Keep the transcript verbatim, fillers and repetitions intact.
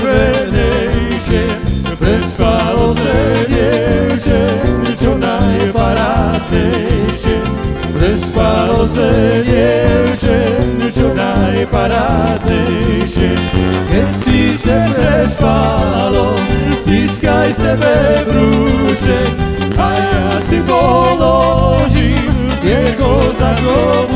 najčervenejšie, prespalo se dievče, čo najparádnejšie. Prespalo se dievče, čo najparádnejšie. Keď si se prespalo, stiskaj sebe brúšek, a ja si položím pierko za kovu.